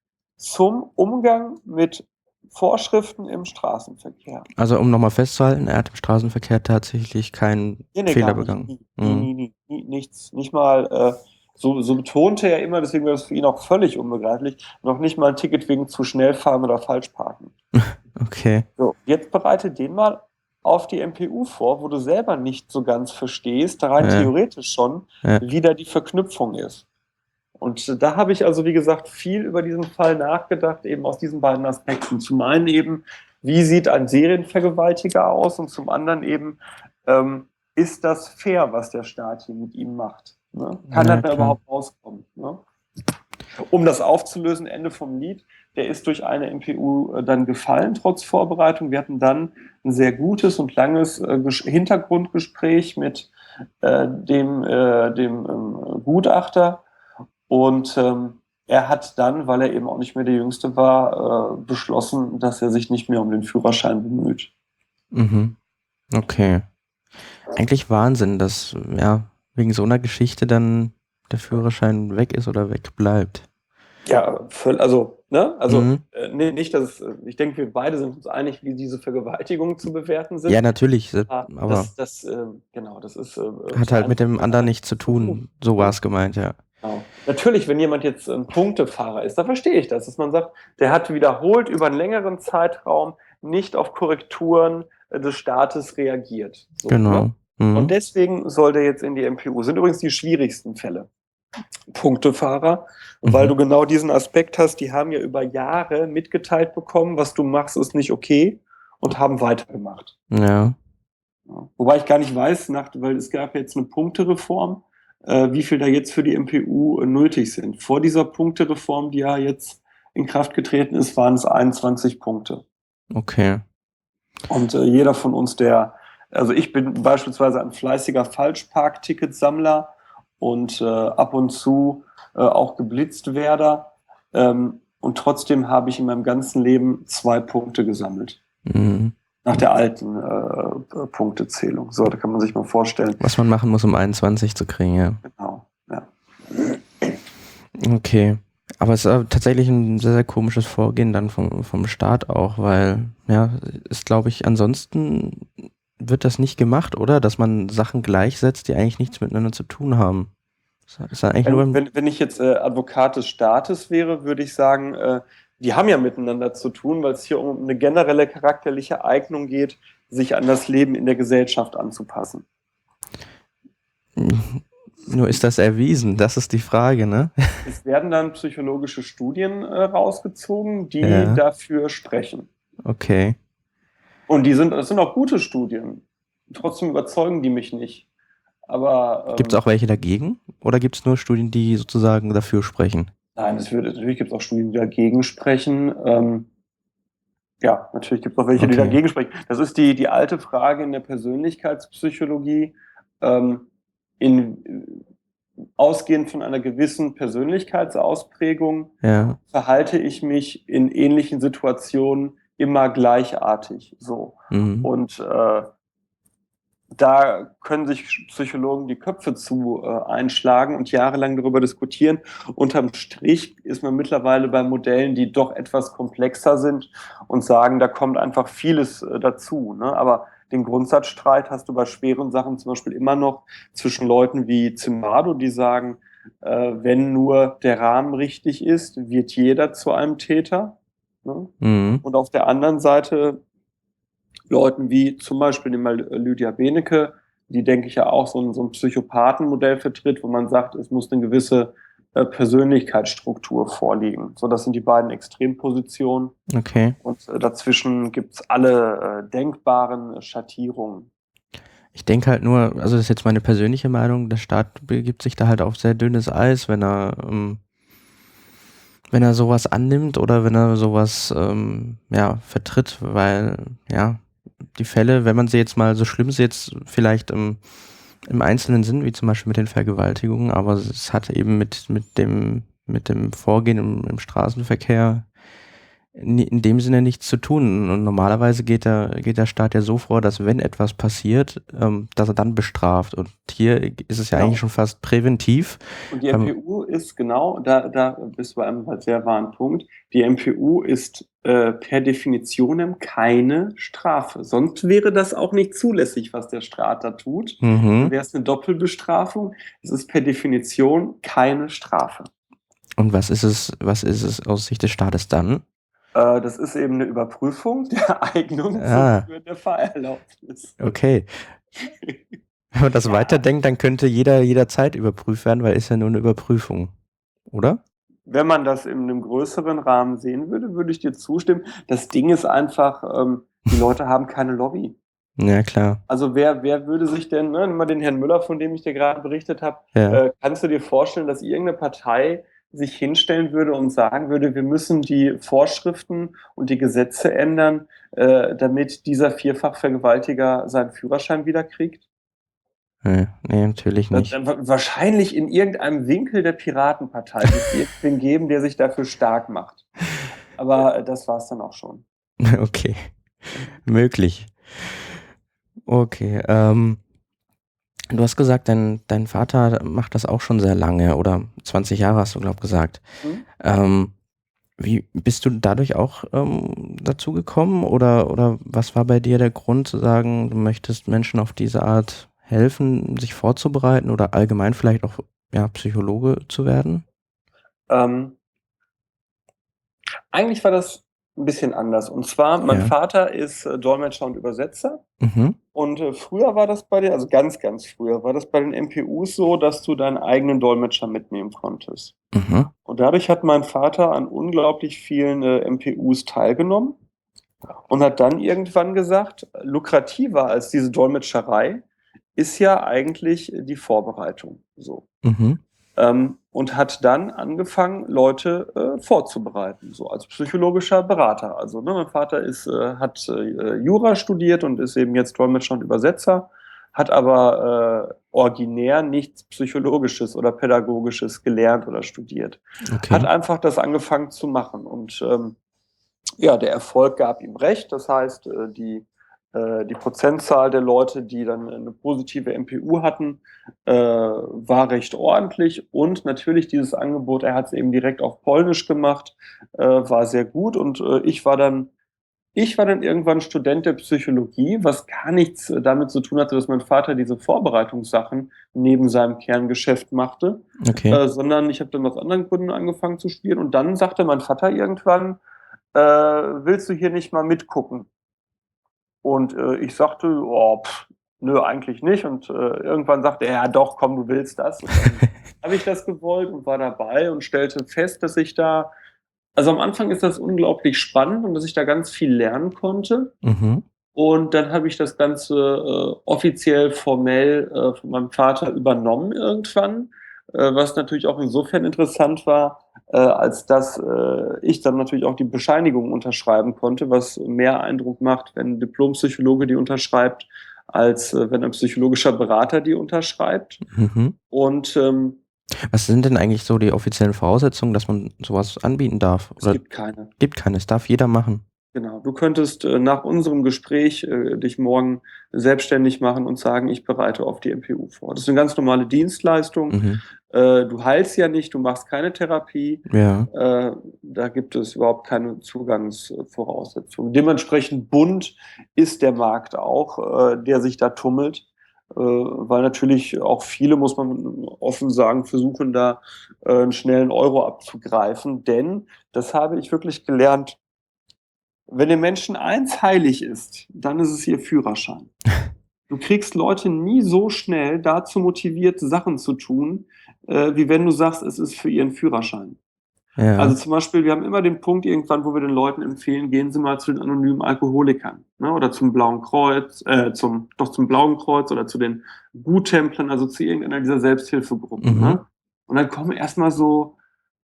zum Umgang mit Vorschriften im Straßenverkehr. Also um nochmal festzuhalten, er hat im Straßenverkehr tatsächlich keinen Nee, nee, Fehler gar nicht. begangen. Nie, nie, Mhm. nie, nie, nie nichts. Nicht mal, äh, so, so betonte er immer, deswegen war das für ihn auch völlig unbegreiflich, noch nicht mal ein Ticket wegen zu schnell fahren oder falsch parken. Okay. So, jetzt bereite den mal auf die M P U vor, wo du selber nicht so ganz verstehst, rein Ja, theoretisch schon, ja. wie da die Verknüpfung ist. Und da habe ich also, wie gesagt, viel über diesen Fall nachgedacht, eben aus diesen beiden Aspekten. Zum einen eben, wie sieht ein Serienvergewaltiger aus? Und zum anderen eben, ähm, ist das fair, was der Staat hier mit ihm macht? Ne? Kann er Ja, da klar. überhaupt rauskommen? Ne? Um das aufzulösen, Ende vom Lied, der ist durch eine M P U äh, dann gefallen, trotz Vorbereitung. Wir hatten dann ein sehr gutes und langes äh, Hintergrundgespräch mit äh, dem, äh, dem ähm, Gutachter. Und ähm, er hat dann, weil er eben auch nicht mehr der Jüngste war, äh, beschlossen, dass er sich nicht mehr um den Führerschein bemüht. Mhm. Okay. Eigentlich Wahnsinn, dass ja wegen so einer Geschichte dann der Führerschein weg ist oder wegbleibt. Ja, voll, also, ne, also Mhm. äh, nee, nicht, dass es, ich denke, wir beide sind uns einig, wie diese Vergewaltigungen zu bewerten Ja, sind. natürlich, se- Ah, aber das, das, äh, genau, das ist äh, hat zur halt mit dem Einschätzung anderen einer nichts zu Person. tun. So war Ne? es gemeint, ja. Genau. Natürlich, wenn jemand jetzt ein Punktefahrer ist, da verstehe ich das, dass man sagt, der hat wiederholt über einen längeren Zeitraum nicht auf Korrekturen äh, des Staates reagiert. So, ne? Genau. Und Mhm. deswegen soll der jetzt in die M P U. Sind übrigens die schwierigsten Fälle. Punktefahrer, weil Mhm. du genau diesen Aspekt hast, die haben ja über Jahre mitgeteilt bekommen, was du machst, ist nicht okay und haben weitergemacht. Ja. Ja. Wobei ich gar nicht weiß, nach, weil es gab jetzt eine Punktereform, äh, wie viel da jetzt für die M P U äh, nötig sind. Vor dieser Punktereform, die ja jetzt in Kraft getreten ist, waren es einundzwanzig Punkte. Okay. Und äh, jeder von uns, der, also ich bin beispielsweise ein fleißiger Falschparkticketsammler und äh, ab und zu äh, auch geblitzt werde. Ähm, und trotzdem habe ich in meinem ganzen Leben zwei Punkte gesammelt. Mhm. Nach der alten äh, Punktezählung. So, da kann man sich mal vorstellen. Was man machen muss, um einundzwanzig zu kriegen, ja. Genau, ja. Okay. Aber es ist äh, tatsächlich ein sehr, sehr komisches Vorgehen dann vom, vom Staat auch, weil, ja, ist, glaube ich, ansonsten wird das nicht gemacht, oder? Dass man Sachen gleichsetzt, die eigentlich nichts miteinander zu tun haben. Das ist dann eigentlich nur Wenn, im, wenn, wenn ich jetzt äh, Advokat des Staates wäre, würde ich sagen, äh, die haben ja miteinander zu tun, weil es hier um eine generelle charakterliche Eignung geht, sich an das Leben in der Gesellschaft anzupassen. nur ist das erwiesen? Das ist die Frage, ne? Es werden dann psychologische Studien äh, rausgezogen, die Ja, dafür sprechen. okay. Und die sind, das sind auch gute Studien. Trotzdem überzeugen die mich nicht. Aber Gibt es ähm, auch welche dagegen? Oder gibt es nur Studien, die sozusagen dafür sprechen? nein, es würde, natürlich gibt es auch Studien, die dagegen sprechen. Ähm, ja, natürlich gibt es auch welche, die Okay. dagegen sprechen. Das ist die, die alte Frage in der Persönlichkeitspsychologie. Ähm, in, ausgehend von einer gewissen Persönlichkeitsausprägung Ja. verhalte ich mich in ähnlichen Situationen immer gleichartig. So. Mhm. Und äh, da können sich Psychologen die Köpfe zu äh, einschlagen und jahrelang darüber diskutieren. Unterm Strich ist man mittlerweile bei Modellen, die doch etwas komplexer sind und sagen, da kommt einfach vieles äh, dazu. Ne? Aber den Grundsatzstreit hast du bei schweren Sachen zum Beispiel immer noch zwischen Leuten wie Zimbardo, die sagen, äh, wenn nur der Rahmen richtig ist, wird jeder zu einem Täter. Ne? Mhm. Und auf der anderen Seite Leuten wie zum Beispiel nehmen wir mal Lydia Benecke, die, denke ich, ja auch so ein, so ein Psychopathenmodell vertritt, wo man sagt, es muss eine gewisse äh, Persönlichkeitsstruktur vorliegen. So, das sind die beiden Extrempositionen. Okay. Und äh, dazwischen gibt's alle äh, denkbaren Schattierungen. Ich denke halt nur, also das ist jetzt meine persönliche Meinung, der Staat begibt sich da halt auf sehr dünnes Eis, wenn er, ähm, wenn er sowas annimmt oder wenn er sowas, ähm, ja, vertritt, weil, ja, die Fälle, wenn man sie jetzt mal so schlimm sie jetzt vielleicht im, im Einzelnen sind, wie zum Beispiel mit den Vergewaltigungen, aber es hat eben mit, mit dem, mit dem Vorgehen im, im Straßenverkehr in, in dem Sinne nichts zu tun. Und normalerweise geht der, geht der Staat ja so vor, dass wenn etwas passiert, ähm, dass er dann bestraft. Und hier ist es ja eigentlich Genau. schon fast präventiv. Und die Ähm, M P U ist genau, da, da bist du bei einem halt sehr wahren Punkt. Die M P U ist äh, per Definition keine Strafe. Sonst wäre das auch nicht zulässig, was der Staat da tut. Dann mhm. wäre es eine Doppelbestrafung. Es ist per Definition keine Strafe. Und was ist es, was ist es aus Sicht des Staates dann? Äh, das ist eben eine Überprüfung der Eignung zum Ah, Führen der Fahrerlaubnis. okay. Wenn man das Ja, weiterdenkt, dann könnte jeder jederzeit überprüft werden, weil ist ja nur eine Überprüfung, oder? wenn man das in einem größeren Rahmen sehen würde, würde ich dir zustimmen. Das Ding ist einfach, ähm, die Leute haben keine Lobby. Ja, klar. Also wer, wer würde sich denn, ne, nimm mal den Herrn Müller, von dem ich dir gerade berichtet habe, Ja. äh, kannst du dir vorstellen, dass irgendeine Partei sich hinstellen würde und sagen würde, wir müssen die Vorschriften und die Gesetze ändern, äh, damit dieser Vierfachvergewaltiger seinen Führerschein wieder kriegt? Nee, nee, natürlich Äh, nicht. dann wahrscheinlich in irgendeinem Winkel der Piratenpartei wird es irgendwen geben, der sich dafür stark macht. Aber äh, das war es dann auch schon. Okay. Möglich. Okay. Ähm, du hast gesagt, dein, dein Vater macht das auch schon sehr lange oder zwanzig Jahre hast du, glaub, gesagt. Hm? Ähm, wie bist du dadurch auch ähm, dazu gekommen oder, oder was war bei dir der Grund zu sagen, du möchtest Menschen auf diese Art helfen, sich vorzubereiten oder allgemein vielleicht auch ja, Psychologe zu werden? Ähm, eigentlich war das ein bisschen anders. Und zwar, mein Ja. Vater ist äh, Dolmetscher und Übersetzer. Mhm. Und äh, früher war das bei den, also ganz, ganz früher, war das bei den M P Us so, dass du deinen eigenen Dolmetscher mitnehmen konntest. Mhm. Und dadurch hat mein Vater an unglaublich vielen äh, M P Us teilgenommen und hat dann irgendwann gesagt, lukrativer als diese Dolmetscherei ist ja eigentlich die Vorbereitung. So. Mhm. Ähm, und hat dann angefangen, Leute äh, vorzubereiten, so als psychologischer Berater. Also ne, mein Vater ist, äh, hat äh, Jura studiert und ist eben jetzt Dolmetscher und Übersetzer, hat aber äh, originär nichts Psychologisches oder Pädagogisches gelernt oder studiert. Hat Okay. einfach das angefangen zu machen und ähm, ja, der Erfolg gab ihm recht. Das heißt, äh, die, äh, die Prozentzahl der Leute, die dann eine positive M P U hatten, äh, war recht ordentlich. Und natürlich dieses Angebot, er hat es eben direkt auf Polnisch gemacht, äh, war sehr gut. Und äh, ich war dann ich war dann irgendwann Student der Psychologie, was gar nichts äh, damit zu tun hatte, dass mein Vater diese Vorbereitungssachen neben seinem Kerngeschäft machte, Okay. äh, sondern ich habe dann aus anderen Gründen angefangen zu studieren und dann sagte mein Vater irgendwann: „Äh, willst du hier nicht mal mitgucken?“ Und, äh, ich sagte: „Oh, pf, nö, eigentlich nicht.“ Und, äh, irgendwann sagte er: „Ja doch, komm, du willst das.“ Und dann habe ich das gewollt und war dabei und stellte fest, dass ich da also, am Anfang ist das unglaublich spannend und dass ich da ganz viel lernen konnte. Mhm. Und dann habe ich das Ganze, äh, offiziell formell, äh, von meinem Vater übernommen irgendwann, äh, was natürlich auch insofern interessant war, äh, als dass, äh, ich dann natürlich auch die Bescheinigung unterschreiben konnte, was mehr Eindruck macht, wenn 'n Diplompsychologe die unterschreibt, als, äh, wenn ein psychologischer Berater die unterschreibt. Mhm. Und, ähm, Was sind denn eigentlich so die offiziellen Voraussetzungen, dass man so was anbieten darf? es Oder gibt keine. gibt keine, das darf jeder machen? Genau. Du könntest, äh, nach unserem Gespräch, äh, dich morgen selbstständig machen und sagen: „Ich bereite auf die M P U vor.“ Das ist 'ne ganz normale Dienstleistung. Mhm. Äh, du heilst ja nicht, du machst keine Therapie. Ja. Äh, da gibt es überhaupt keine Zugangsvoraussetzungen. Dementsprechend bunt ist der Markt auch, äh, der sich da tummelt, äh, weil natürlich auch viele, muss man offen sagen, versuchen da, äh, 'n schnellen Euro abzugreifen. Denn, das habe ich wirklich gelernt, wenn den Menschen eins heilig ist, dann ist es ihr Führerschein. Du kriegst Leute nie so schnell dazu motiviert, Sachen zu tun, äh, wie wenn du sagst, es ist für ihren Führerschein. Also, Ja. zum Beispiel, wir haben immer den Punkt irgendwann, wo wir den Leuten empfehlen: „Gehen Sie mal zu den anonymen Alkoholikern“, ne, oder zum Blauen Kreuz, äh, zum doch zum Blauen Kreuz oder zu den Guttemplern, also zu irgendeiner dieser Selbsthilfegruppen, Mhm. ne? Und dann kommen erst mal so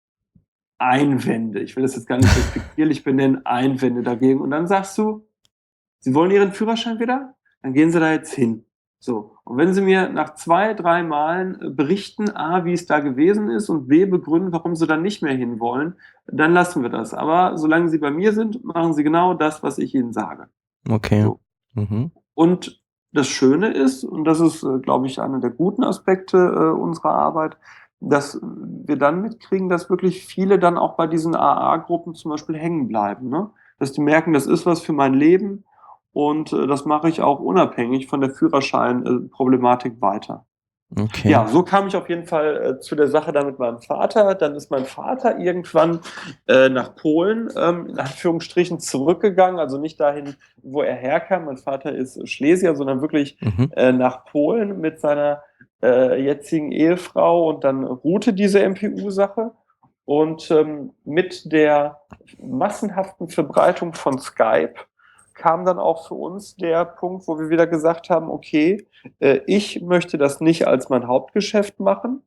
Einwände. Ich will das jetzt gar nicht despektierlich benennen, Einwände dagegen. Und dann sagst du: „Sie wollen Ihren Führerschein wieder? Dann gehen Sie da jetzt hin.“ So, und wenn Sie mir nach zwei, drei Malen, äh, berichten, A, wie es da gewesen ist und B, begründen, warum Sie da nicht mehr hinwollen, dann lassen wir das. Aber solange Sie bei mir sind, machen Sie genau das, was ich Ihnen sage. Okay. So. Mhm. Und das Schöne ist, und das ist, äh, glaube ich, einer der guten Aspekte, äh, unserer Arbeit, dass wir dann mitkriegen, dass wirklich viele dann auch bei diesen A A-Gruppen zum Beispiel hängen bleiben, ne? Dass die merken, das ist was für mein Leben und, äh, das mache ich auch unabhängig von der Führerschein äh, Problematik weiter. Okay. Ja, so kam ich auf jeden Fall, äh, zu der Sache da mit meinem Vater. Dann ist mein Vater irgendwann, äh, nach Polen, ähm, in Anführungsstrichen zurückgegangen, also nicht dahin, wo er herkam. Mein Vater ist Schlesier, sondern wirklich, Mhm. äh, nach Polen mit seiner, äh, jetzigen Ehefrau und dann ruhte diese M P U-Sache. Und, ähm, mit der massenhaften Verbreitung von Skype kam dann auch für uns der Punkt, wo wir wieder gesagt haben: „Okay, äh, ich möchte das nicht als mein Hauptgeschäft machen,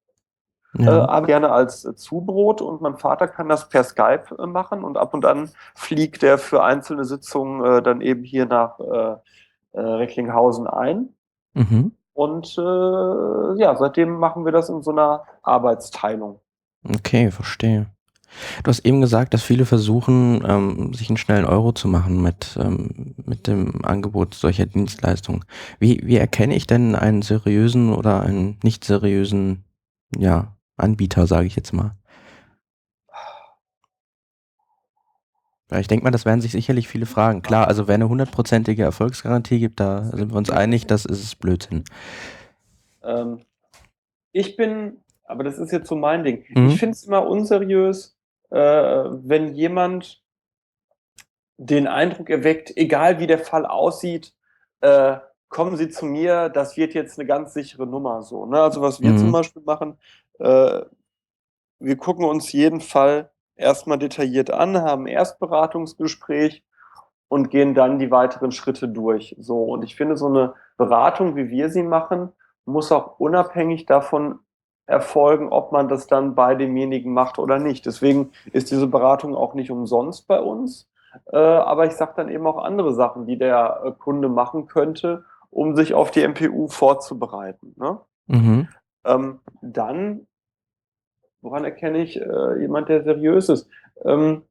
äh, Ja. aber gerne als, äh, Zubrot und mein Vater kann das per Skype, äh, machen und ab und an fliegt er für einzelne Sitzungen, äh, dann eben hier nach, äh, äh, Recklinghausen ein. Mhm. Und, äh, ja, seitdem machen wir das in so 'ner Arbeitsteilung. Okay, verstehe. Du hast eben gesagt, dass viele versuchen, ähm, sich 'n schnellen Euro zu machen mit, ähm mit dem Angebot solcher Dienstleistungen. Wie wie erkenne ich denn einen seriösen oder einen nicht seriösen, ja, Anbieter, sage ich jetzt mal? Weil ich denke mal, das werden sich sicherlich viele fragen. Klar, also wer 'ne hundertprozentige Erfolgsgarantie gibt, da sind wir uns einig, das ist Blödsinn. Ähm, ich bin aber das ist jetzt so mein Ding. Ich Mhm. finde es immer unseriös, äh, wenn jemand den Eindruck erweckt, egal wie der Fall aussieht, äh: „Kommen Sie zu mir, das wird jetzt 'ne ganz sichere Nummer“, so, ne? Also, was wir zum Mhm. Beispiel machen, äh, wir gucken uns jeden Fall erst mal detailliert an, haben 'n Erstberatungsgespräch und gehen dann die weiteren Schritte durch, so. Und ich finde, so 'ne Beratung, wie wir sie machen, muss auch unabhängig davon erfolgen, ob man das dann bei demjenigen macht oder nicht. Deswegen ist diese Beratung auch nicht umsonst bei uns, äh, aber ich sage dann eben auch andere Sachen, die der, äh, Kunde machen könnte, um sich auf die M P U vorzubereiten, ne? Mhm. Ähm, dann woran erkenne ich, äh, jemand, der seriös ist? Ähm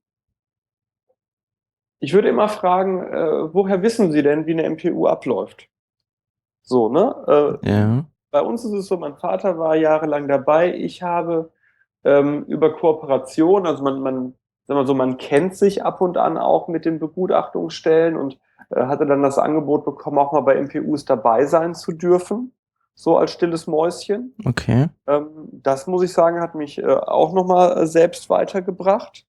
ich würde immer fragen, äh: „Woher wissen Sie denn, wie 'ne M P U abläuft?“ So, ne? Äh, Ja. bei uns ist es so, mein Vater war jahrelang dabei. Ich habe, ähm, über Kooperation also man man sagen wir so, man kennt sich ab und an auch mit den Begutachtungsstellen und äh, hatte dann das Angebot bekommen, auch mal bei M P Us dabei sein zu dürfen, so als stilles Mäuschen. Okay. Ähm, das muss ich sagen, hat mich äh, auch nochmal äh, selbst weitergebracht.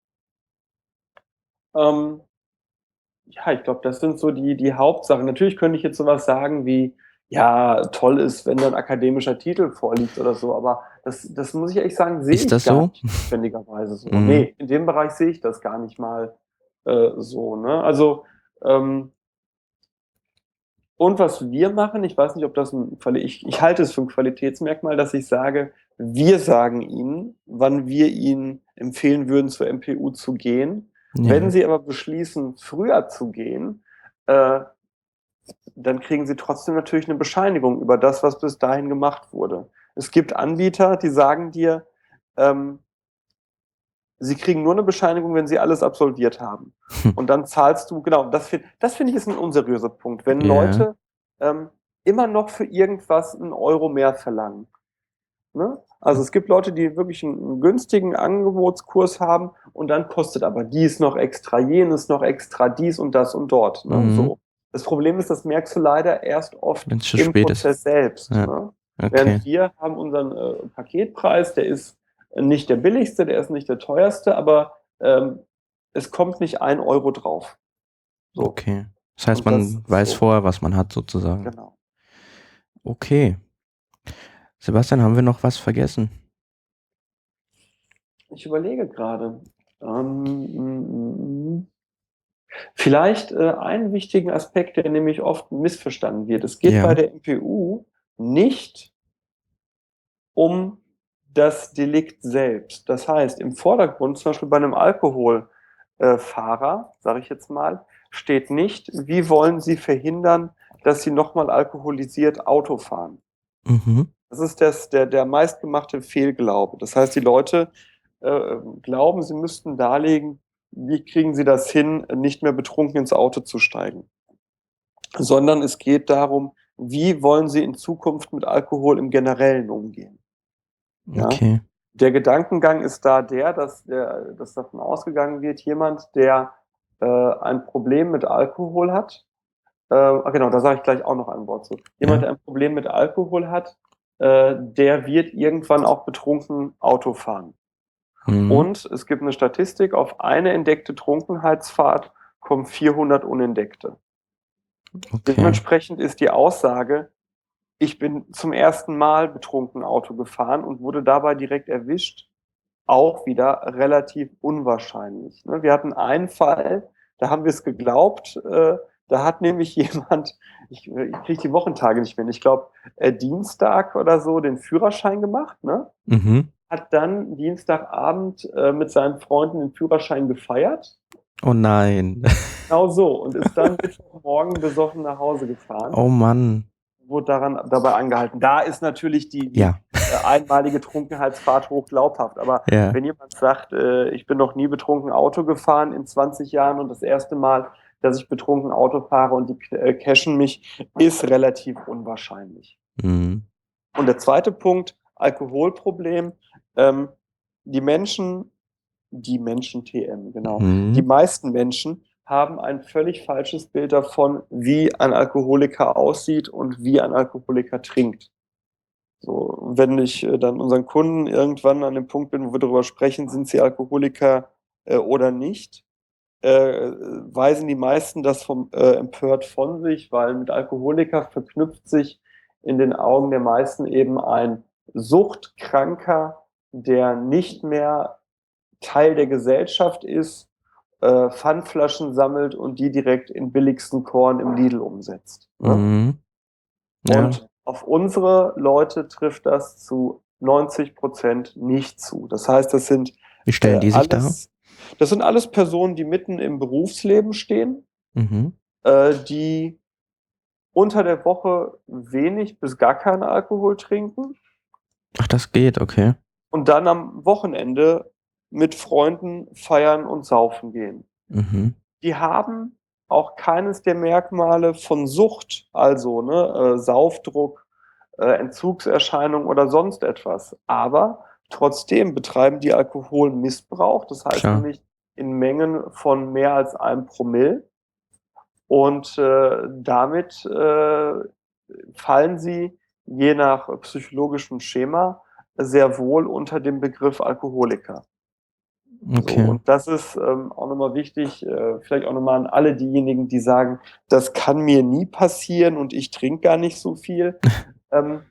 Ähm, ja, ich glaube, das sind so die, die Hauptsachen. Natürlich könnte ich jetzt sowas sagen wie, ja, toll ist, wenn da ein akademischer Titel vorliegt oder so, aber das, das muss ich ehrlich sagen, sehe Ist ich das gar so? nicht notwendigerweise so. Mhm. Nee, in dem Bereich sehe ich das gar nicht mal äh, so. Ne? Also, ähm, und was wir machen, ich weiß nicht, ob das ein Quali ich, ich halte es für ein Qualitätsmerkmal, dass ich sage, wir sagen Ihnen, wann wir Ihnen empfehlen würden, zur M P U zu gehen. Wenn Ja. Sie aber beschließen, früher zu gehen, äh, dann kriegen Sie trotzdem natürlich eine Bescheinigung über das, was bis dahin gemacht wurde. Es gibt Anbieter, die sagen dir, ähm, Sie kriegen nur eine Bescheinigung, wenn Sie alles absolviert haben. Und dann zahlst du, genau, das finde das finde ich ist ein unseriöser Punkt, wenn Ja. Leute ähm, immer noch für irgendwas einen Euro mehr verlangen. Ne? Also es gibt Leute, die wirklich einen, einen günstigen Angebotskurs haben und dann kostet aber dies noch extra, jenes noch extra, dies und das und dort. Ne? Mhm. So. Das Problem ist, das merkst du leider erst oft Wenn es zu im spät ist. Prozess selbst. Ja. Ne? Okay. Während wir haben unseren äh, Paketpreis, der ist nicht der billigste, der ist nicht der teuerste, aber ähm, es kommt nicht ein Euro drauf. So. Okay. Das heißt, Und das man ist weiß so, vorher, was man hat, sozusagen. genau. Okay. Sebastian, haben wir noch was vergessen? Ich überlege gerade. Ähm, mm, mm. Vielleicht äh, einen wichtigen Aspekt, der nämlich oft missverstanden wird. Es geht bei Ja. der M P U nicht um das Delikt selbst. Das heißt, im Vordergrund, zum Beispiel bei einem Alkoholfahrer, äh, Fahrer, sage ich jetzt mal, steht nicht, wie wollen Sie verhindern, dass Sie nochmal alkoholisiert Auto fahren. Mhm. Das ist das, der, der meistgemachte Fehlglaube. Das heißt, die Leute äh, glauben, sie müssten darlegen, wie kriegen sie das hin, nicht mehr betrunken ins Auto zu steigen. Sondern es geht darum, wie wollen sie in Zukunft mit Alkohol im Generellen umgehen. Ja? Okay. Der Gedankengang ist da der, dass, der, dass davon ausgegangen wird, jemand, der äh, ein Problem mit Alkohol hat, äh, ah, genau, da sage ich gleich auch noch ein Wort zu. Jemand, Ja. der ein Problem mit Alkohol hat, äh, der wird irgendwann auch betrunken Auto fahren. Mhm. Und es gibt eine Statistik, auf eine entdeckte Trunkenheitsfahrt kommen vierhundert unentdeckte. Okay. Dementsprechend ist die Aussage, ich bin zum ersten Mal betrunken Auto gefahren und wurde dabei direkt erwischt, auch wieder relativ unwahrscheinlich. Ne? Wir hatten einen Fall, da haben wir es geglaubt, äh, da hat nämlich jemand, ich, ich kriege die Wochentage nicht mehr, ich glaube äh, Dienstag oder so den Führerschein gemacht, ne? Mhm. Hat dann Dienstagabend äh, mit seinen Freunden den Führerschein gefeiert. Oh nein. Genau so. Und ist dann Mittwochmorgen besoffen nach Hause gefahren. Oh Mann. Wurde daran, dabei angehalten. Da ist natürlich die, die Ja. äh, einmalige Trunkenheitsfahrt hoch glaubhaft. Aber Ja. wenn jemand sagt, äh, ich bin noch nie betrunken Auto gefahren in zwanzig Jahren und das erste Mal, dass ich betrunken Auto fahre und die äh, cashen mich, ist relativ unwahrscheinlich. Mhm. Und der zweite Punkt, Alkoholproblem. Ähm, die Menschen, die Menschen T M, genau. Die Mhm. meisten Menschen haben ein völlig falsches Bild davon, wie ein Alkoholiker aussieht und wie ein Alkoholiker trinkt. So, wenn ich äh, dann unseren Kunden irgendwann an dem Punkt bin, wo wir darüber sprechen, sind sie Alkoholiker äh, oder nicht, äh, weisen die meisten das vom, äh, empört von sich, weil mit Alkoholiker verknüpft sich in den Augen der meisten eben ein Suchtkranker, der nicht mehr Teil der Gesellschaft ist, äh, Pfandflaschen sammelt und die direkt in billigsten Korn im Lidl umsetzt. Ne? Mhm. Ja. Und auf unsere Leute trifft das zu neunzig Prozent nicht zu. Das heißt, das sind Wie stellen äh, die sich dar? alles, das sind alles Personen, die mitten im Berufsleben stehen, Mhm. äh, die unter der Woche wenig bis gar keinen Alkohol trinken Ach, das geht, okay. und dann am Wochenende mit Freunden feiern und saufen gehen. Mhm. Die haben auch keines der Merkmale von Sucht, also ne, äh, Saufdruck, äh, Entzugserscheinungen oder sonst etwas. Aber trotzdem betreiben die Alkoholmissbrauch. Das heißt Klar. nämlich, in Mengen von mehr als einem Promille. Und äh, damit äh, fallen sie je nach psychologischem Schema sehr wohl unter dem Begriff Alkoholiker. So, Okay. und das ist ähm, auch nochmal wichtig, äh, vielleicht auch nochmal an alle diejenigen, die sagen, das kann mir nie passieren und ich trinke gar nicht so viel. Ähm,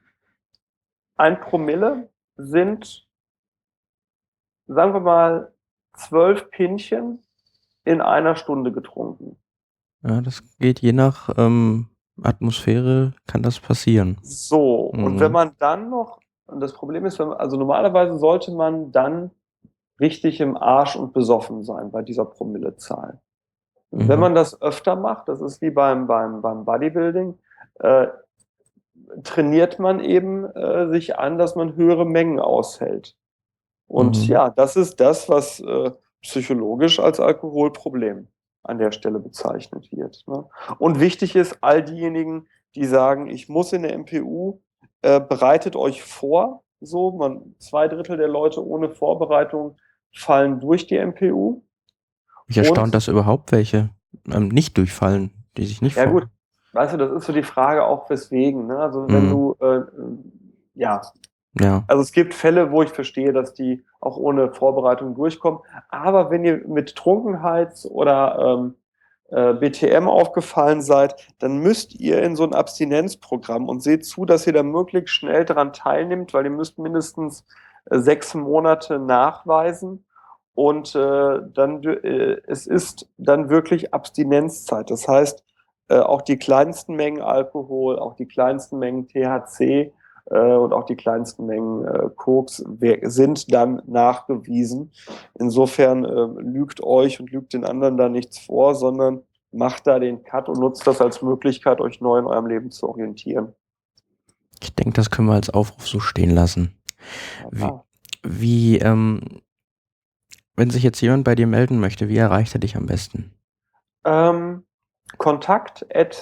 ein Promille sind, sagen wir mal, zwölf Pinchen in einer Stunde getrunken. Ja, das geht je nach ähm, Atmosphäre, kann das passieren. So, und wenn Mhm. man dann noch, und das Problem ist, wenn man, also normalerweise sollte man dann richtig im Arsch und besoffen sein bei dieser Promillezahl. Wenn Mhm. man das öfter macht, das ist wie beim, beim, beim Bodybuilding, äh, trainiert man eben äh, sich an, dass man höhere Mengen aushält. Und Mhm. ja, das ist das, was äh, psychologisch als Alkoholproblem an der Stelle bezeichnet wird. Ne? Und wichtig ist, all diejenigen, die sagen, ich muss in der M P U, äh, bereitet euch vor. So, man, zwei Drittel der Leute ohne Vorbereitung fallen durch die M P U. Mich erstaunt, Und dass überhaupt welche ähm, nicht durchfallen, die sich nicht ja vor. gut, weißt du, das ist so die Frage auch weswegen. Ne? Also wenn Mhm. du, äh, ja, Ja. also es gibt Fälle, wo ich verstehe, dass die auch ohne Vorbereitung durchkommen. Aber wenn ihr mit Trunkenheit oder ähm, äh, B T M aufgefallen seid, dann müsst ihr in so ein Abstinenzprogramm und seht zu, dass ihr da möglichst schnell daran teilnimmt, weil ihr müsst mindestens äh, sechs Monate nachweisen. Und äh, dann äh, es ist dann wirklich Abstinenzzeit. Das heißt, äh, auch die kleinsten Mengen Alkohol, auch die kleinsten Mengen T H C äh, und auch die kleinsten Mengen äh, Koks sind dann nachgewiesen. Insofern äh, lügt euch und lügt den anderen da nichts vor, sondern macht da den Cut und nutzt das als Möglichkeit, euch neu in eurem Leben zu orientieren. Ich denke, das können wir als Aufruf so stehen lassen. Wie, Ja. wie ähm, wenn sich jetzt jemand bei dir melden möchte, wie erreicht er dich am besten? Ähm, Kontakt at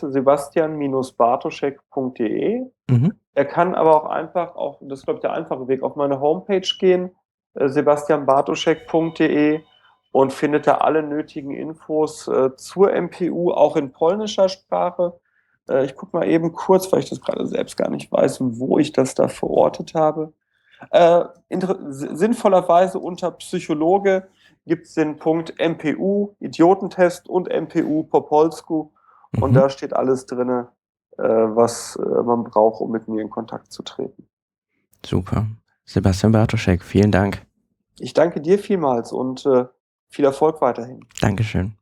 sebastian-bartoschek.de. Mhm. Er kann aber auch einfach, auch, das ist glaube ich der einfache Weg, auf meine Homepage gehen, äh, sebastian bartoschek punkt de, und findet da alle nötigen Infos äh, zur M P U, auch in polnischer Sprache. Äh, ich gucke mal eben kurz, weil ich das gerade selbst gar nicht weiß, wo ich das da verortet habe. Äh, sinnvollerweise unter Psychologe gibt es den Punkt M P U, Idiotentest, und M P U Popolsku. Und Mhm. da steht alles drin, äh, was äh, man braucht, um mit mir in Kontakt zu treten. Super. Sebastian Bartoschek, vielen Dank. Ich danke dir vielmals und äh, viel Erfolg weiterhin. Dankeschön.